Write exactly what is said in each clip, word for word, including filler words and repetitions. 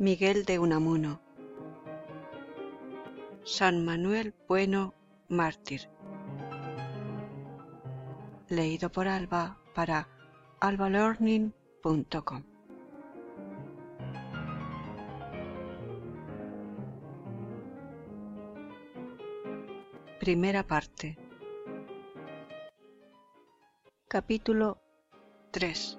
Miguel de Unamuno. San Manuel Bueno, mártir. Leído por Alba para alba learning punto com. Primera parte. Capítulo tres.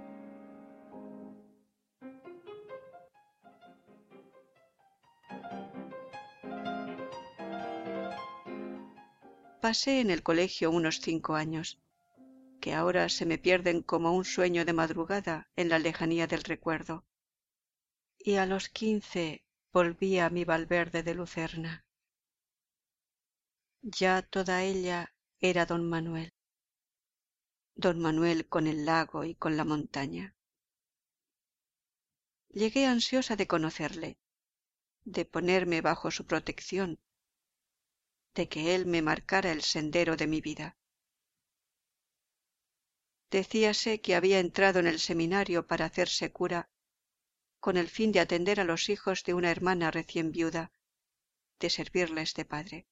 Pasé en el colegio unos cinco años, que ahora se me pierden como un sueño de madrugada en la lejanía del recuerdo, y a los quince volví a mi Valverde de Lucerna. Ya toda ella era don Manuel, don Manuel con el lago y con la montaña. Llegué ansiosa de conocerle, de ponerme bajo su protección, de que él me marcara el sendero de mi vida. Decíase que había entrado en el seminario para hacerse cura, con el fin de atender a los hijos de una hermana recién viuda, de servirles de padre.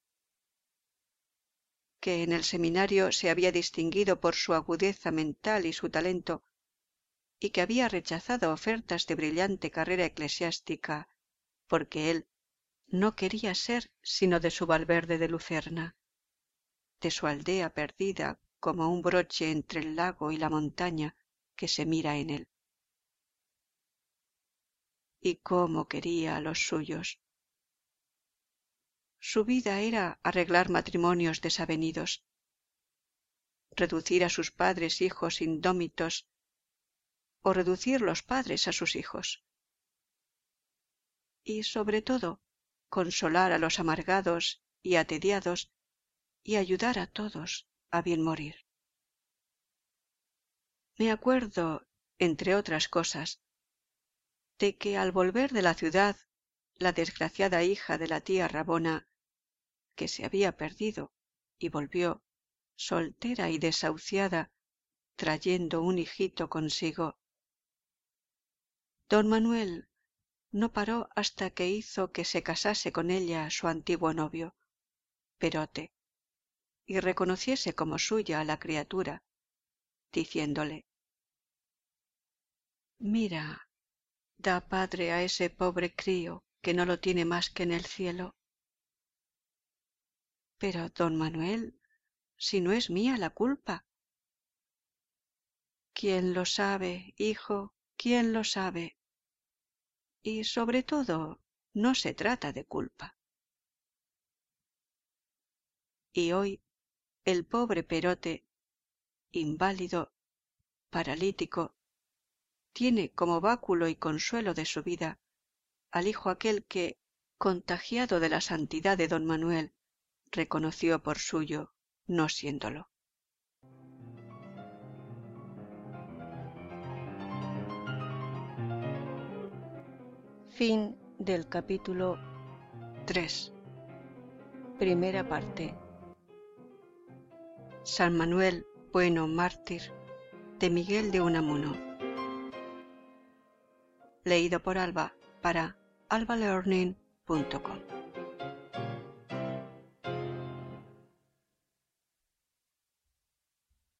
Que en el seminario se había distinguido por su agudeza mental y su talento, y que había rechazado ofertas de brillante carrera eclesiástica, porque él no quería ser sino de su Valverde de Lucerna, de su aldea perdida como un broche entre el lago y la montaña que se mira en él. Y cómo quería a los suyos. Su vida era arreglar matrimonios desavenidos, reducir a sus padres hijos indómitos o reducir los padres a sus hijos. Y sobre todo, consolar a los amargados y atediados y ayudar a todos a bien morir. Me acuerdo, entre otras cosas, de que al volver de la ciudad la desgraciada hija de la tía Rabona, que se había perdido y volvió soltera y desahuciada, trayendo un hijito consigo, don Manuel no paró hasta que hizo que se casase con ella su antiguo novio, Perote, y reconociese como suya a la criatura, diciéndole: «Mira, da padre a ese pobre crío que no lo tiene más que en el cielo». «Pero, don Manuel, si no es mía la culpa». «¿Quién lo sabe, hijo? ¿Quién lo sabe? Y sobre todo, no se trata de culpa». Y hoy el pobre Perote, inválido, paralítico, tiene como báculo y consuelo de su vida al hijo aquel que, contagiado de la santidad de don Manuel, reconoció por suyo, no siéndolo. Fin del capítulo tres. Primera parte. San Manuel Bueno, mártir, de Miguel de Unamuno. Leído por Alba para alba learning punto com.